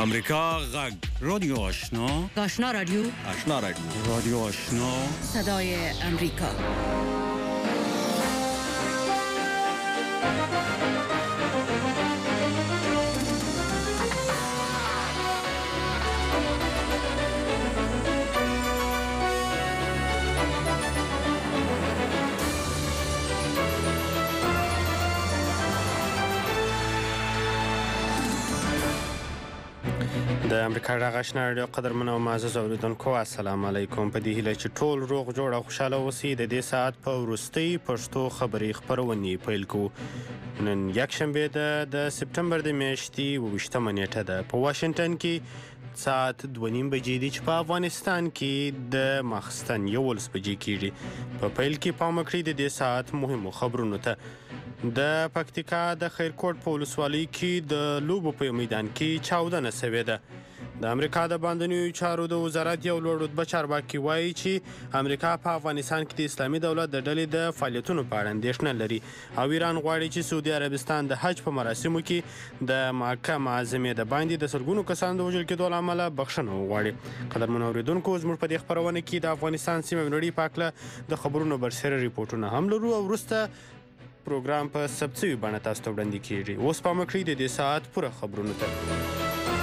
امریکا غږ رادیو آشنا رادیو رادیو آشنا صدای امریکا. د امریکا غږ آشنا رادیو قدرمن او معزز اوریدونکو السلام علیکم. په دې هیله چې ټول روغ جوړ او خوشاله اوسئ د دې ساعت په وروستۍ پښتو خبري خپرونې پیل کوو. نن یکشنبه د سپتمبر د میاشتې 28مه نیټه ده. په واشنگټن کې ساعت 2:30 بجې دي چې په افغانستان کې د ماخستن 11 بجې کېږي. په پیل کې پام وکړئ د دې ساعت مهمو خبرونو ته. د پکتیکا د خیرکوټ په ولسوالۍ کې د لوبو په میدان کې چاودنه شوې ده. د امریکا د باندنیو چارو د وزارت یو لوړ رتبه چارواکي وایي چې امریکا په افغانستان کې د اسلامي دولت د ډلې د فعالیتونو په اړه اندېښنه لري او ایران غواړي چې سعودي عربستان د حج په مراسمو کې د مکه معظمې د باندې د سلګونو کسانو د وژل کېدو له امله بخښنه وغواړي. قدرمنو اوریدونکو، زموږ په دې خپرونه کې د افغانستان سیمه نړۍ په اړه د خبرونو برسېره ریپورټونه هم لرو او وروسته پروګرام په سبڅوي بڼه تاسو ته وړاندې کیږي. اوس پام وکړئ د دې ساعت پوره خبرونو ته.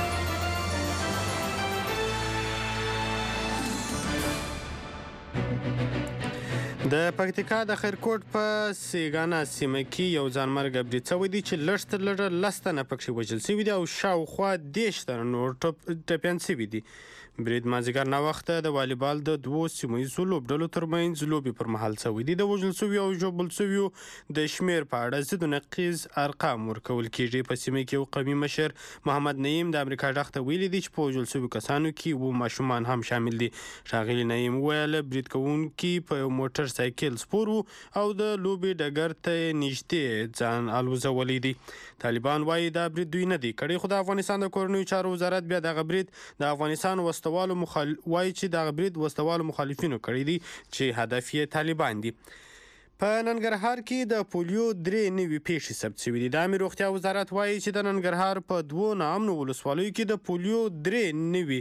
د پکتیکا د خیرکوټ په سیګانا سیمه کې یو ځانمرګه برید شوی دی چې لږ تر لږه 10 تنه پکې وژل شوي دي او شاوخوا 10 تنه نور ټپیان شوي دي. برید مازدیګر ناوخته د والیبال د دوو سیمه ییزو لوبډلو ترمنځ لوبې پر مهال شوی دی. د وژل شویو او ژوبل شویو د شمیر په اړه ضد نقیض ارقام ورکول کیږي. په سیمه کې یو قومي مشر محمد نعیم د امریکا غږ ته ویلي دی چې په وژل شویو کسانو کې و ماشومان هم شامل دي. ښاغلي نعیم ویل برید کوونکي په یو موټر سایکل سپور او د لوبې ډګر ته نږدې ځان الوزولی دي. طالبان وایي دا برید دوی نه دی کړی، خو د افغانستان د کورنیو چارو وزارت بیا دغه برید د افغانستان وایي چې دغه برید وسوالو مخالفینو کړی دی چې هدف یې طالبان دي. په ننګرهار کې د پولیو 3 نوي پیښې ثبت شوي دي. د عامه روغتیا وزارت وایي چې د ننګرهار په 2 ناامنو ولسوالیو کې د پولیو 3 نوي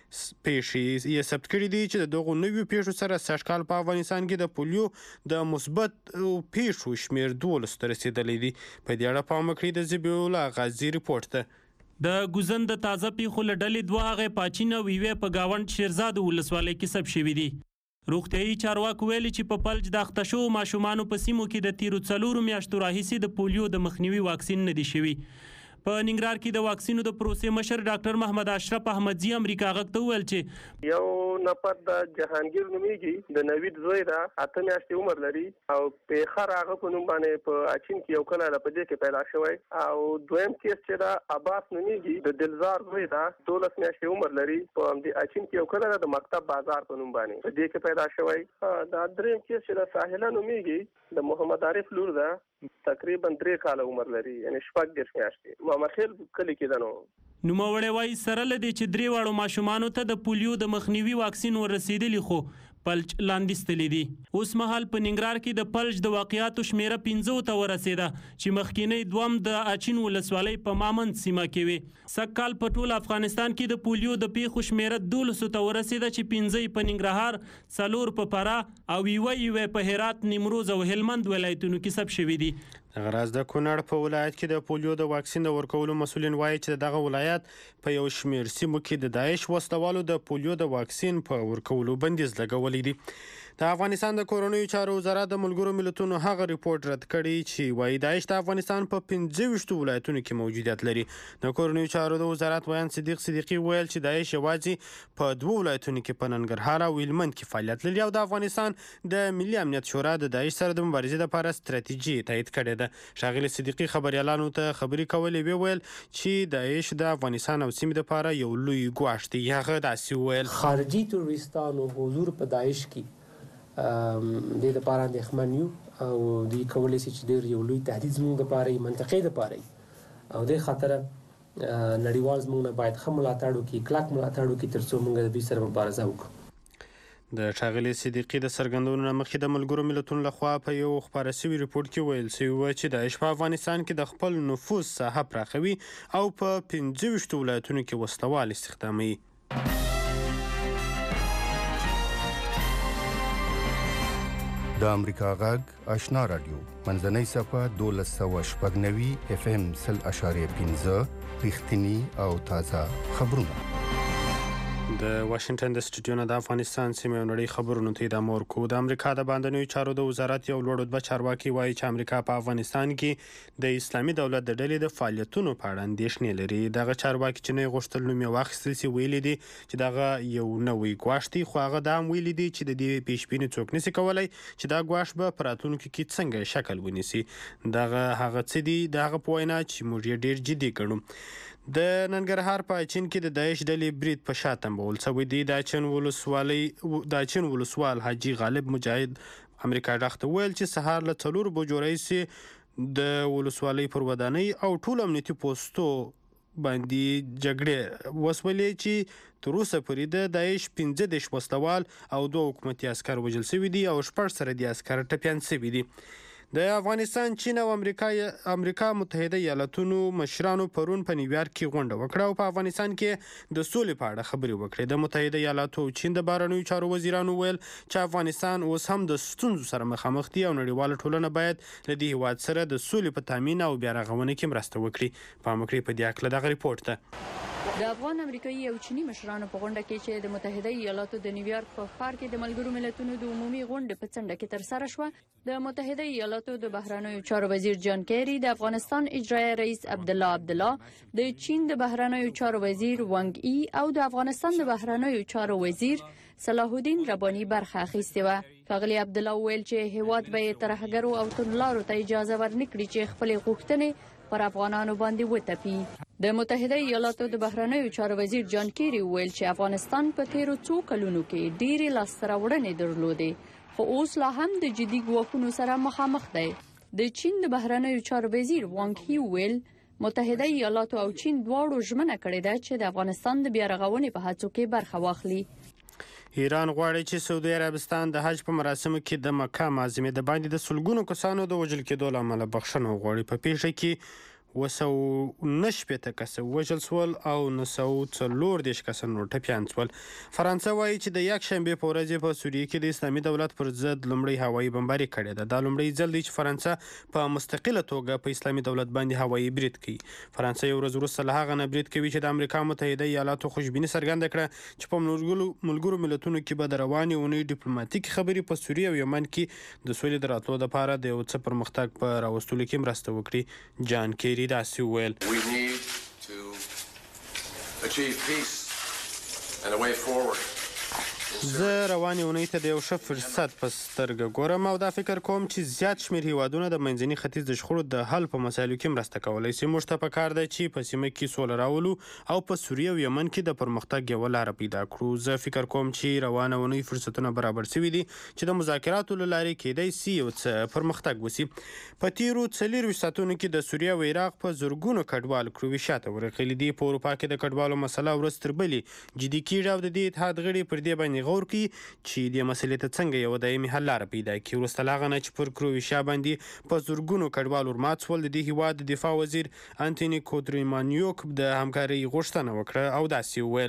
پیښې یې ثبت کړي دي چې د دغو نویو پیښو سره سږکال په افغانستان کې د پولیو د مثبت پیښو شمیر 12 ته رسیدلی دی. په دې اړه پام وکړئ د ذبیح الله غازي ریپورټ ته. د ګوزن د تازه پیښو له ډلې 2 هغې پاچین او یوې په ګاونډ شیرزاد ولسوالۍ کې ثبت شوي دي. روغتیایي چارواکو ویلي چې په فلج د اخته شوو ماشومانو په سیمو کې د تیرو 4 میاشتو راهیسې د پولیو د مخنیوي واکسین نه دی شوي. په ننګرهار کې د واکسینو د پروسې مشر ډاکټر محمد اشرف احمدزي امریکا غږ ته وویل چې یو نفر د جهانگیر نومیږي، د نوید زوی دا 8 میاشتې عمر لري او په خر هغه په نوم باندې په اچین کې یو کله په دې کې پیدا شوی او دویم کیس چې دا عباس نومیږي، د دلزار زوی دا 12 میاشتې عمر لري په دې اچین کې یو کله د مکتب بازار په نوم باندې په دې کې پیدا شوی. دا دریم کیس چې د ساحله نومیږي، د محمد عارف لور دا تقریبا 3 کال عمر لري، یعنی 14 میاشتې مامخیل کلی کې دنو. نوموړی وایي سره له دې چې 3 واړو ماشومانو ته د پولیو د مخنیوي واکسین ورسېدلی خو فلج لاندې ستلی دي. اوس مهال په ننګرهار کې د فلج د واقعاتو شمیره 15 ته ورسېده چې مخکینی دوم د اچین ولسوالۍ په مامند سیمه کې وي. سږکال په ټول افغانستان کې د پولیو د پیښو شمیره 12 ته ورسېده چې 15 په ننګرهار، 4 په فراه او یوه په هرات، نیمروز او هلمند ولایتونو کې ثبت شوي دي. غراز د کونړ په ولایت کې د پولیو د واکسین د ورکولو مسؤلین وایي چې دغه ولایت په یو شمیر سیمو کې د داعش وسلوالو د پولیو د واکسین په ورکولو بندیز لګولی دی. د افغانستان د کورنیو چارو وزارت د ملګرو ملتونو هغه ریپورت رد کړی چې وایي داعش د افغانستان په 25 ولایتونو کې موجودیت لري. د کورنیو چارو د وزارت ویان صدیق صدیقي ویل چې داعش یوازې په 2 ولایتونو کې په ننګرهار او هلمند کې فعالیت لري او د افغانستان د ملي امنیت شورا د داعش سره د مبارزې لپاره ستراتیژي تایید کړې ده. ښاغلي صدیقي خبريالانو ته خبرې کولې ویل چې داعش د افغانستان او سیمې لپاره یو لوی ګواښ دی. هغه داسې ویل خارجي تروریستانو حضور په داعش کې د لپاره اندېښمن یو او دوی کولی شي چې ډېر یو لوی تهدید زموږ دپاره منطقې دپاره او دې خاطره نړیوال زموږ نه باید ښه ملاتړ وکړي، کلک ملاتړ وکړي تر څو موږ د دوی سره مبارزه وکړو. د ښاغلي صدیقي د څرګندونو نه مخکې د ملګرو ملتونو لخوا په یو خپاره سوي ریپورټ کې ویل سوي وه چې داعش په افغانستان کې د خپل نفوذ ساحه پراخوي او په 25 ولایتونو کې وسلوال استخداموي. د امریکا غږ آشنا رادیو منځنۍ صفحه 1290 FM 0.5 رښتینی او تازه خبرونه. د واشنگټن د سټوډیو نه د افغانستان سیمې او نړۍ خبرونو ته ادامه ورکوو. د امریکا د باندنیو چارو د وزارت یو لوړ رتبه چارواکي وایي چې امریکا په افغانستان کې د اسلامي دولت د ډلې د فعالیتونو په اړه اندېښنې لري. دغه چارواکي چې نه یې غوښتل نوم یې واخیستل سي ویلي دي چې دغه یو نوی ګواښ دی، خو هغه دا هم ویلي دي چې د دې پیشبیني څوک نسي کولی چې دا ګواښ به په راتلونکي کې څنګه شکل ونیسي. دغه هغه څه دي د هغه په وینا چې موږ یې ډېر جدي ګڼو. د ننګرهار په اچین کې د داعش ډلې برید په شا تنبول شوی دی. د اچین ولسوال حاجي غالب مجاهد امریکا ډاخ ته ویل چې سهار له 4 بجو راهیسې د ولسوالۍ پر ودانۍ او ټول امنیتي پوسټو باندې جګړې وسولې چې تر اوسه پورې د داعش 15 وسلوال او 2 حکومتي عسکر وژل شوي دي او 6 سرحدي عسکر ټپیان شوي دي. د افغانستان، چین او امریکا متحده ایالاتونو مشرانو پرون په نیویارک کې غونډه وکړه او په افغانستان کې د سولې په اړه خبرې وکړې. د متحده ایالاتو او چین د بهرنیو چارو وزیرانو ویل چې افغانستان اوس هم د ستونزو سره مخامخ دي او نړیواله ټولنه باید له دې هیواد سره د سولې په تامین او بیا رغونه کې مرسته وکړي. پام وکړئ په دې هکله دغه ریپورټ ته. د افغان، امریکایي او چینی مشرانو په غونډه کې چې د متحده ایالاتو د نیویارک په ښار کې د ملګرو ملتونو د عمومي غونډې په څنډه کې ترسره شوه، د متحده ایالاتو د بهرنیو چارو وزیر جان کیری، د افغانستان اجرایي رئیس عبدالله، د چین د بهرنیو چارو وزیر وانګ ای او د افغانستان د بهرنیو چارو وزیر صلاح الدین رباني برخه اخیستې وه. ښاغلي عبدالله ویل چې هیواد به یې ترهګرو او توندلارو ته اجازه ورنکړي چې خپلې غوښتنې پر افغانانو باندې وتپي. د متحده ایالاتو د بهرنیو چارو وزیر جان کیری ویل چې افغانستان په تیرو څو کلونو کې ډېرې لاسته راوړنې درلودې، خو اوس لا هم د جدي ګواښونو سره مخامخ دی. د چین د بهرنیو چارو وزیر وانګ هی ویل متحده ایالاتو او چین دواړو ژمنه کړې ده چې د افغانستان د بیا رغونې په هڅو کې برخه واخلي. ایران غواړي چې سعودي عربستان د حج په مراسمو کې د مکه معظمې د باندې د سلګونو کسانو د وژل کېدو له امله بخښنه وغواړي. په پیښه کې 249 کسه وژل شول او 940 کسه نور ټپیان شول. فرانسه وایي چې د یکشنبې په ورځ په سوریه کې د اسلامي دولت پر ضد لومړی هوایي بمباري کړې ده. دا لومړی ځل دی چې فرانسه په مستقله توګه په اسلامي دولت باندې هوایي برید کوي. فرانسه یو ورځ وروسته له هغه نه برید کوي چې د امریکا متحده ایالاتو خوشبیني څرګنده کړه چې په ملګرو ملتونو کې به د روانې اونۍ ډیپلوماتیکي خبرې په سوریه او یمن کې د سولې د راتلو لپاره د یو څه پرمختګ په راوستلو کې مرسته وکړي. جان کیری داسې وویل. We need to achieve peace and a way forward. زه روانې اونۍ ته د یو ښه فرصت په سترګه ګورم او دا فکر کوم چې زیات شمېر هیوادونه د منځني ختیځ د شخړو د حل په مسایلو کې مرسته کولی شي. موږ ته پکار ده چې په سیمه کې سوله راولو او په سوریه او یمن کې د پرمختګ یوه لاره پیدا کړو. زه فکر کوم چې روانه اونۍ فرصتونه برابر شوي دي چې د مذاکراتو له لارې کیدای شي یو څه پرمختګ وشي. په تیرو 24 ساعتونو کې د سوریه او عراق په زرګونو کډوال کرویشیا ته ورغلي دي. په اروپا کې د کډوالو مسله ورځ تر بلې جدي کېږي او د دې اتحاد غړي پر دې باندې غور کوي چې د مسلې ته څنګه یو دایمي حل لاره پیدا کړي. وروسته له هغه نه چې پر کرویشیا باندې په زرګونو کډوال ورمات شول، د دې هیواد د دفاع وزیر انټوني کوتریمانیوک د همکارۍ غوښتنه وکړه او داسې وویل.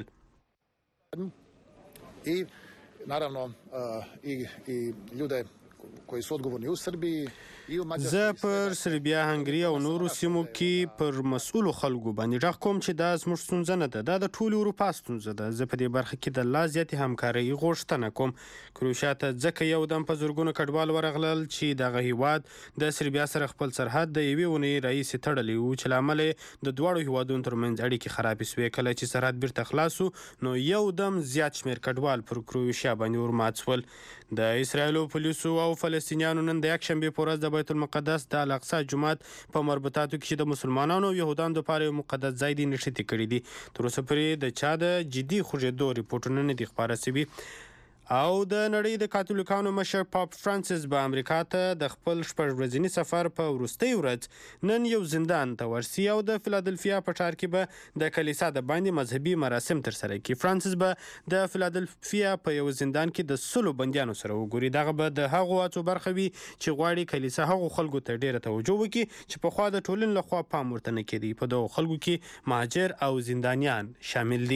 naravno i ljude koji su odgovorni u Srbiji. زه پر سربیا، هنګري او نورو سیمو کې پر مسؤلو خلکو باندې غږ کوم چې دا زموږ ستونزه نه ده، دا د ټولې اروپا ستونزه ده. زه په دې برخه کې د لا زیاتې همکارۍ غوښتنه کوم. کروشیا ته ځکه یو دم په زرګونو کډوال ورغلل چې دغه هیواد د سربیا سره خپل سرحد د یوې اونۍ راهیسې تړلی و، چې له امله د دواړو هیوادونو ترمنځ اړیکې خرابې شوې. کله چې سرحد بیرته خلاص و نو یو دم زیات شمېر کډوال پر کروشیا باندې ورمات شول. د اسرایلو پولیسو او فلسطینیانو نن د یکشنبې په ورځ د بیت المقدس د الاقصی جومات په مربوطاتو کې د مسلمانانو او یهودانو دپاره یو مقدس ځای دی نښتې کړي دي. تر اوسه پورې د چا د جدي خوږېدو ریپورټونه نه دي خپاره شوي. او د نړۍ د کاتولیکانو مشر پاپ فرانسیس به امریکا ته د خپل 6 ورځني سفر په وروستۍ ورځ نن یو زندان ته ورسي او د فیلادلفیا په ښار کې به د کلیسا د باندې مذهبي مراسم ترسره کړي. فرانسیس به د فیلادلفیا په یو زندان کې د 100 بندیانو سره وګوري. دغه به د هغو هڅو برخه وي چې غواړي کلیسا هغو خلکو ته ډیره توجه وکړي چې پخوا د ټولنې لخوا پام ورته نه کېدی. په دغو خلکو کې مهاجر او زندانیان شامل دي.